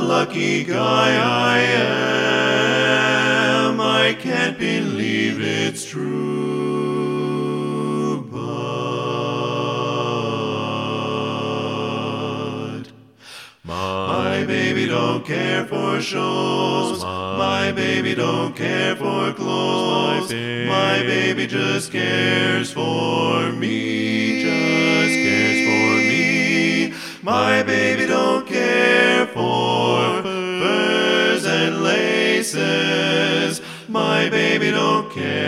lucky guy I am. I can't believe it's true, but my baby don't care for shows. My baby don't care for clothes. My baby just cares for me. Just cares for me. My baby don't care for furs and laces. My baby don't care